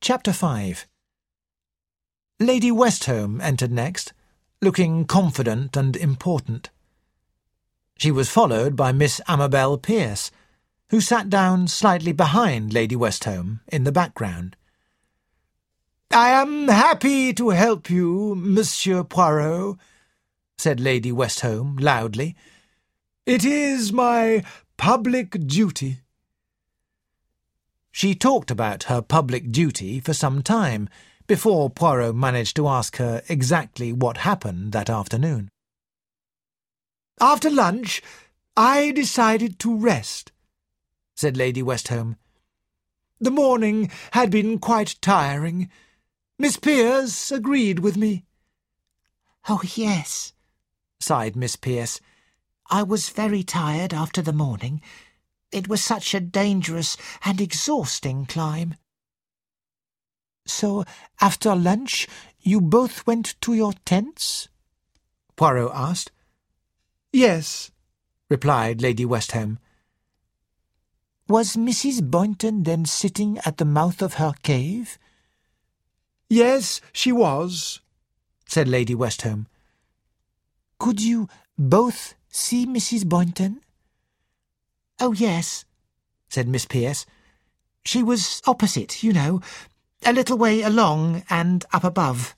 Chapter 5. Lady Westholme entered next, looking confident and important. She was followed by Miss Amabel Pierce, who sat down slightly behind Lady Westholme in the background. "I am happy to help you, Monsieur Poirot," said Lady Westholme loudly. "It is my public duty." She talked about her public duty for some time before Poirot managed to ask her exactly what happened that afternoon. "After lunch, I decided to rest," said Lady Westholme. "The morning had been quite tiring. Miss Pierce agreed with me." "Oh, yes," sighed Miss Pierce. "I was very tired after the morning. It was such a dangerous and exhausting climb." "So, after lunch, you both went to your tents?" Poirot asked. "Yes," replied Lady Westholme. "Was Mrs. Boynton then sitting at the mouth of her cave?" "Yes, she was," said Lady Westholme. "Could you both see Mrs. Boynton?" "Oh, yes," said Miss Pierce. "She was opposite, you know, a little way along and up above."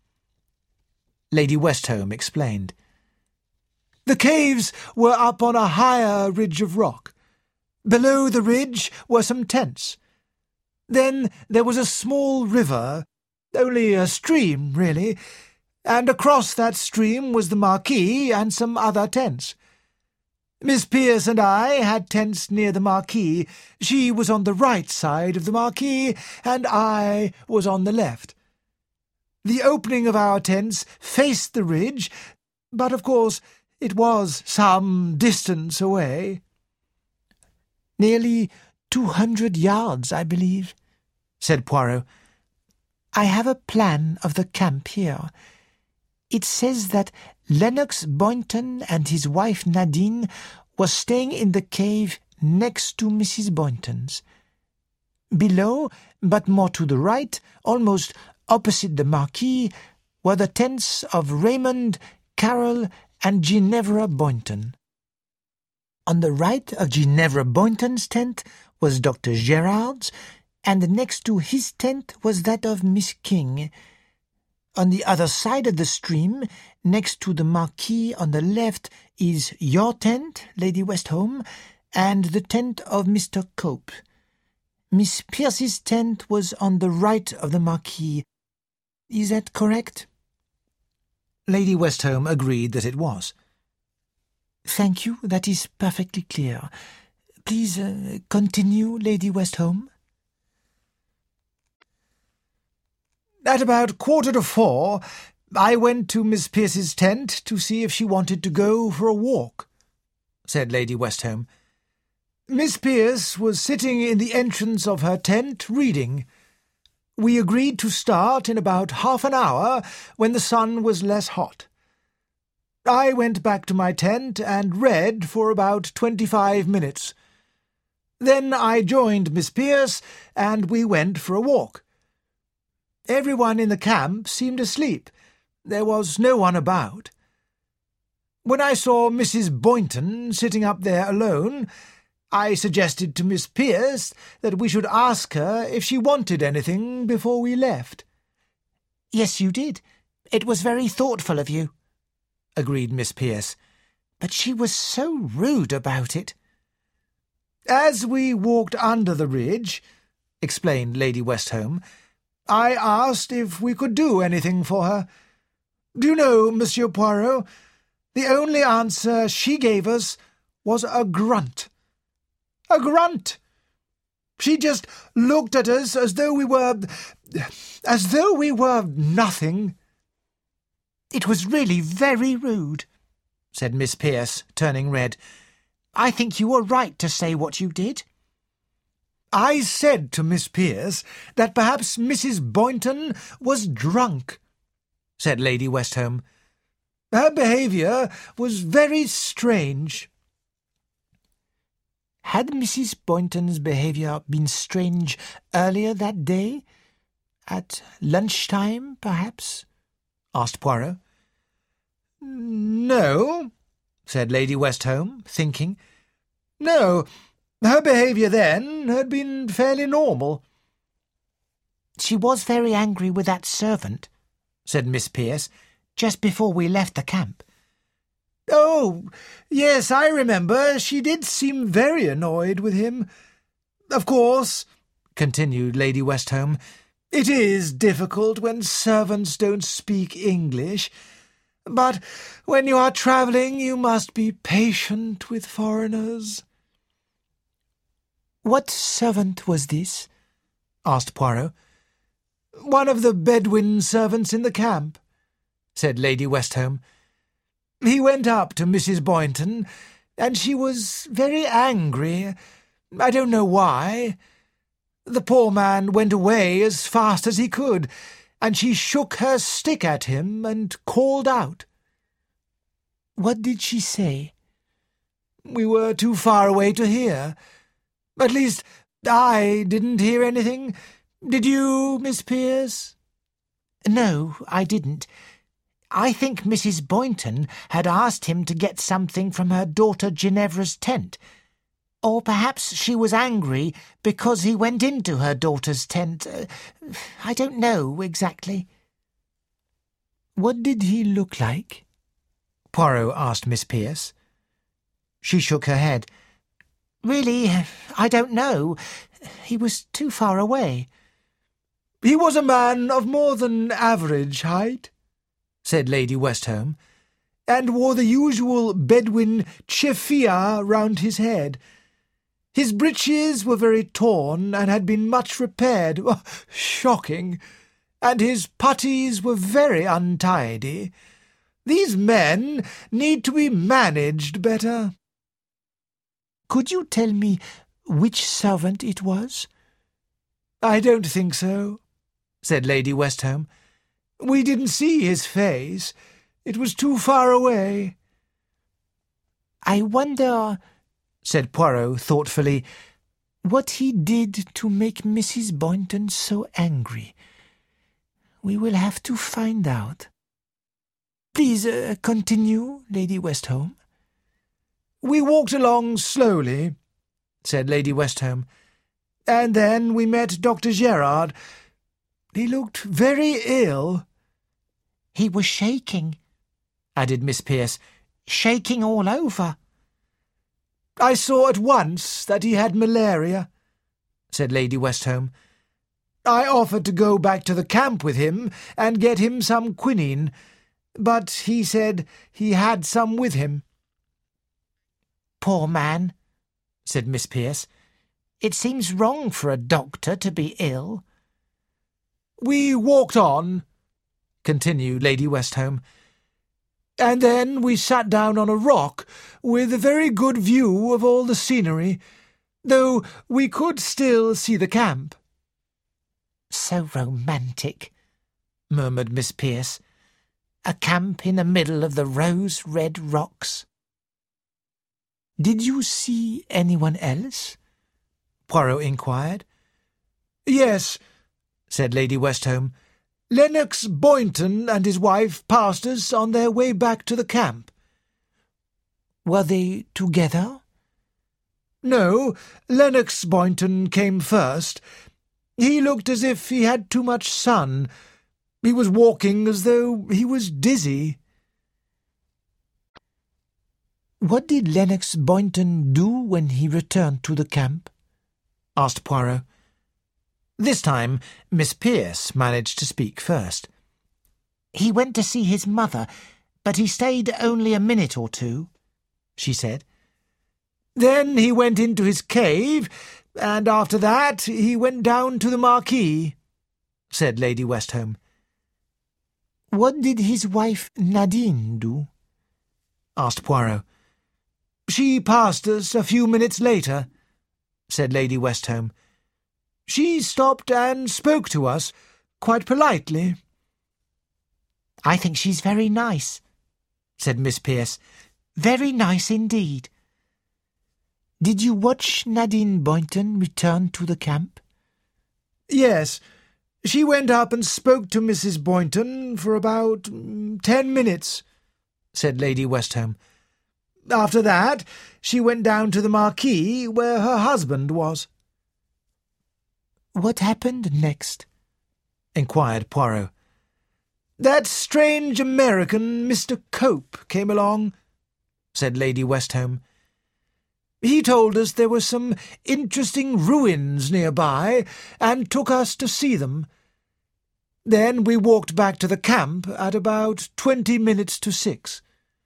Lady Westholme explained. "The caves were up on a higher ridge of rock. Below the ridge were some tents. Then there was a small river, only a stream, really, and across that stream was the marquee and some other tents. Miss Pierce and I had tents near the marquee. She was on the right side of the marquee, and I was on the left. The opening of our tents faced the ridge, but of course it was some distance away." "Nearly 200 yards, I believe," said Poirot. "I have a plan of the camp here. It says that Lennox Boynton and his wife Nadine were staying in the cave next to Mrs. Boynton's. Below, but more to the right, almost opposite the marquee, were the tents of Raymond, Carol, and Ginevra Boynton. On the right of Ginevra Boynton's tent was Dr. Gerard's, and next to his tent was that of Miss King. On the other side of the stream, next to the marquee on the left, is your tent, Lady Westholme, and the tent of Mr. Cope. Miss Pierce's tent was on the right of the marquee. Is that correct?" Lady Westholme agreed that it was. "Thank you, that is perfectly clear. Please continue, Lady Westholme." "At about 3:15, I went to Miss Pierce's tent to see if she wanted to go for a walk," said Lady Westholme. "Miss Pierce was sitting in the entrance of her tent reading. We agreed to start in about half an hour when the sun was less hot. I went back to my tent and read for about 25 minutes. Then I joined Miss Pierce and we went for a walk. Everyone in the camp seemed asleep. There was no one about. When I saw Mrs. Boynton sitting up there alone, I suggested to Miss Pierce that we should ask her if she wanted anything before we left." "Yes, you did. It was very thoughtful of you," agreed Miss Pierce. "But she was so rude about it." "As we walked under the ridge," explained Lady Westholme, "I asked if we could do anything for her. Do you know, Monsieur Poirot, the only answer she gave us was a grunt. A grunt! She just looked at us as though we were nothing." "It was really very rude," said Miss Pierce, turning red. "I think you were right to say what you did." "I said to Miss Pierce that perhaps Mrs. Boynton was drunk," said Lady Westholme. "Her behaviour was very strange." "Had Mrs. Boynton's behaviour been strange earlier that day?" At lunchtime, perhaps? Asked Poirot. No, said Lady Westholme, thinking. No, her behaviour then had been fairly normal. She was very angry with that servant, said Miss Pearce, just before we left the camp. Oh, yes, I remember. She did seem very annoyed with him. Of course, continued Lady Westholme, it is difficult when servants don't speak English, but when you are travelling you must be patient with foreigners. What servant was this? Asked Poirot. One of the Bedouin servants in the camp, said Lady Westholme. He went up to Mrs. Boynton, and she was very angry. I don't know why. The poor man went away as fast as he could, and she shook her stick at him and called out. What did she say? We were too far away to hear. At least, I didn't hear anything. Did you, Miss Pearce? No, I didn't. I think Mrs. Boynton had asked him to get something from her daughter Ginevra's tent. Or perhaps she was angry because he went into her daughter's tent. I don't know exactly. What did he look like? Poirot asked Miss Pearce. She shook her head. Really, I don't know. He was too far away. He was a man of more than average height, said Lady Westholme, and wore the usual Bedouin chefia round his head. His breeches were very torn and had been much repaired. Oh, shocking! And his puttees were very untidy. These men need to be managed better. Could you tell me which servant it was? I don't think so, said Lady Westholme. We didn't see his face. It was too far away. I wonder, said Poirot thoughtfully, what he did to make Mrs. Boynton so angry. We will have to find out. Please continue, Lady Westholme. We walked along slowly, said Lady Westholme, and then we met Dr. Gerard. He looked very ill. He was shaking, added Miss Pearce, shaking all over. I saw at once that he had malaria, said Lady Westholme. I offered to go back to the camp with him and get him some quinine, but he said he had some with him. Poor man, said Miss Pearce. It seems wrong for a doctor to be ill. We walked on, continued Lady Westholme, and then we sat down on a rock with a very good view of all the scenery, though we could still see the camp. So romantic, murmured Miss Pearce. A camp in the middle of the rose-red rocks. Did you see anyone else? Poirot inquired. Yes, said Lady Westholme. Lennox Boynton and his wife passed us on their way back to the camp. Were they together? No, Lennox Boynton came first. He looked as if he had too much sun. He was walking as though he was dizzy. What did Lennox Boynton do when he returned to the camp? Asked Poirot. This time Miss Pearce managed to speak first. He went to see his mother, but he stayed only a minute or two, she said. Then he went into his cave, and after that he went down to the marquee, said Lady Westholme. What did his wife Nadine do? Asked Poirot. She passed us a few minutes later, said Lady Westholme. She stopped and spoke to us, quite politely. I think she's very nice, said Miss Pearce. Very nice indeed. Did you watch Nadine Boynton return to the camp? Yes. She went up and spoke to Mrs. Boynton for about 10 minutes, said Lady Westholme. After that, she went down to the marquee where her husband was. What happened next? inquired Poirot. That strange American, Mr. Cope, came along, said Lady Westholme. He told us there were some interesting ruins nearby, and took us to see them. Then we walked back to the camp at about 20 minutes to 6.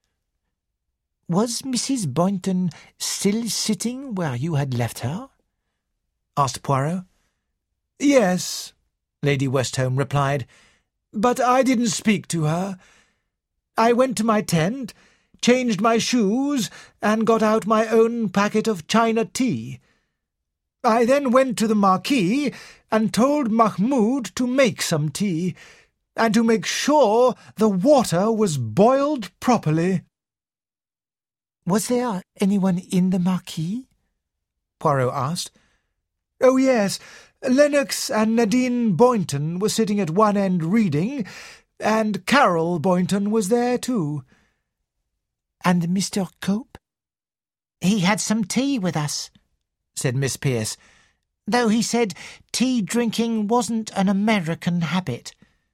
Was Mrs. Boynton still sitting where you had left her? asked Poirot. Yes, Lady Westholme replied, but I didn't speak to her. I went to my tent, changed my shoes, and got out my own packet of China tea. I then went to the marquee and told Mahmoud to make some tea, and to make sure the water was boiled properly. Was there anyone in the marquee? Poirot asked. Oh, yes. Lennox and Nadine Boynton were sitting at one end reading, and Carol Boynton was there too. And Mr. Cope? He had some tea with us, said Miss Pearce, though he said tea drinking wasn't an American habit.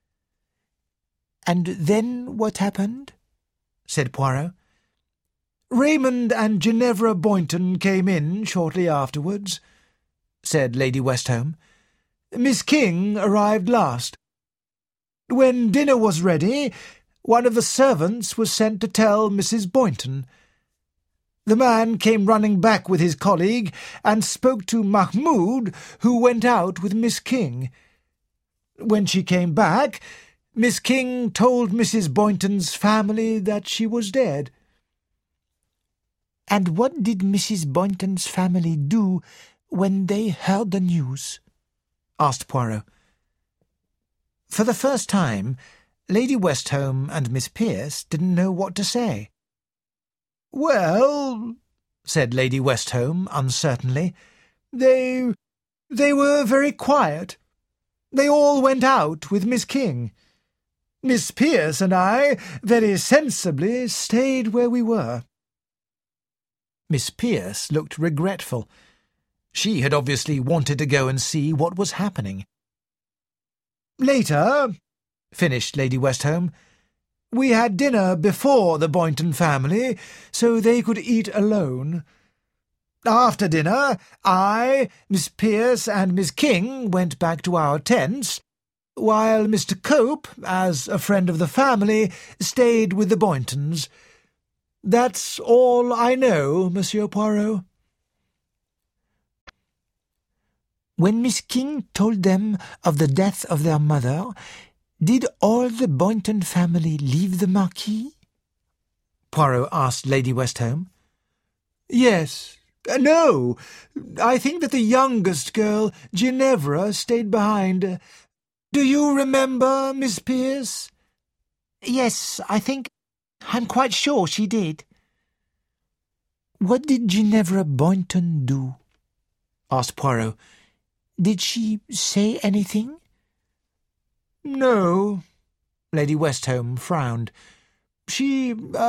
And then what happened? said Poirot. Raymond and Ginevra Boynton came in shortly afterwards, said Lady Westholme. Miss King arrived last. When dinner was ready, one of the servants was sent to tell Mrs. Boynton. The man came running back with his colleague and spoke to Mahmoud, who went out with Miss King. When she came back, Miss King told Mrs. Boynton's family that she was dead. And what did Mrs. Boynton's family do when they heard the news? asked Poirot. For the first time, Lady Westholme and Miss Pearce didn't know what to say. Well, said Lady Westholme uncertainly, they were very quiet. They all went out with Miss King. Miss Pearce and I very sensibly stayed where we were. Miss Pearce looked regretful. She had obviously wanted to go and see what was happening. Later, finished Lady Westholme, we had dinner before the Boynton family, so they could eat alone. After dinner, I, Miss Pearce, and Miss King went back to our tents, while Mr. Cope, as a friend of the family, stayed with the Boyntons. That's all I know, Monsieur Poirot. When Miss King told them of the death of their mother, did all the Boynton family leave the marquee? Poirot asked Lady Westholme. Yes. No. I think that the youngest girl, Ginevra, stayed behind. Do you remember, Miss Pearce? Yes, I'm quite sure she did. What did Ginevra Boynton do? asked Poirot. Did she say anything? No. Lady Westholme frowned. She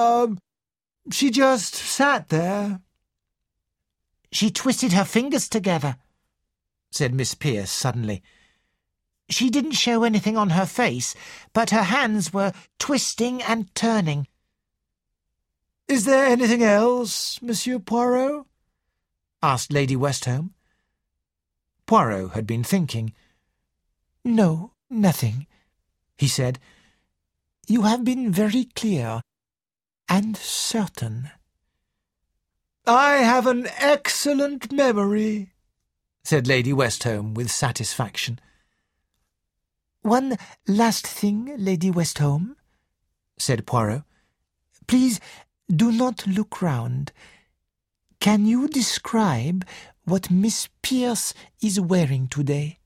just sat there. She twisted her fingers together, said Miss Pearce suddenly. She didn't show anything on her face, but her hands were twisting and turning. Is there anything else, Monsieur Poirot? asked Lady Westholme. Poirot had been thinking. No, nothing, he said. You have been very clear and certain. I have an excellent memory, said Lady Westholme with satisfaction. One last thing, Lady Westholme, said Poirot. Please do not look round. Can you describe what Miss Pearce is wearing today?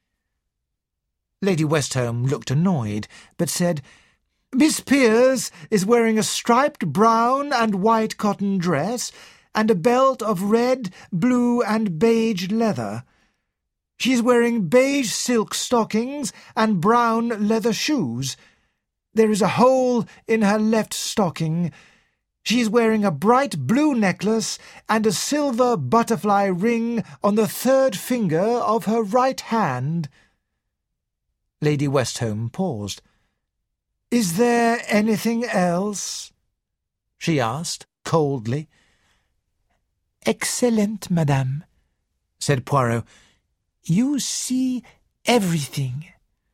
Lady Westholme looked annoyed, but said, Miss Pearce is wearing a striped brown and white cotton dress and a belt of red, blue and beige leather. She's wearing beige silk stockings and brown leather shoes. There is a hole in her left stocking. She is wearing a bright blue necklace and a silver butterfly ring on the third finger of her right hand." Lady Westholme paused. "Is there anything else?" she asked coldly. "Excellent, madame," said Poirot. "You see everything."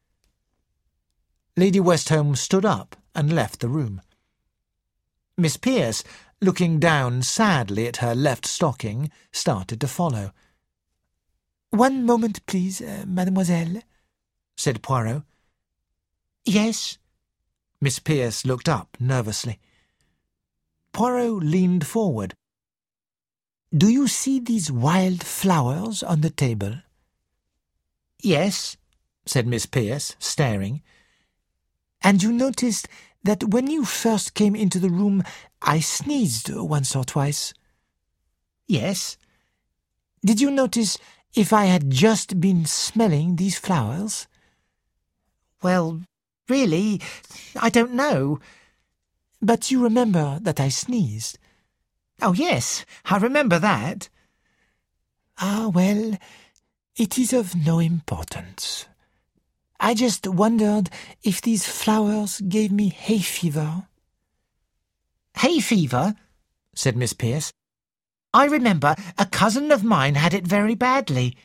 Lady Westholme stood up and left the room. Miss Pearce, looking down sadly at her left stocking, started to follow. "One moment, please, mademoiselle," said Poirot. "Yes." Miss Pearce looked up nervously. Poirot leaned forward. "Do you see these wild flowers on the table?" "Yes," said Miss Pearce, staring. "And you noticed that when you first came into the room I sneezed once or twice?" "Yes." "Did you notice if I had just been smelling these flowers?" "Well, really, I don't know." "But you remember that I sneezed?" "Oh, yes, I remember that." "Ah, well, it is of no importance. I just wondered if these flowers gave me hay fever." "Hay fever?" said Miss Pearce. "I remember a cousin of mine had it very badly."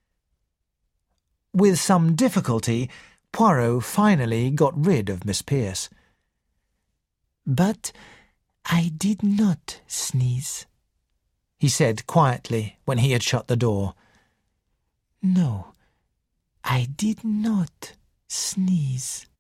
With some difficulty, Poirot finally got rid of Miss Pearce. "But I did not sneeze," he said quietly when he had shut the door. "No, I did not sneeze."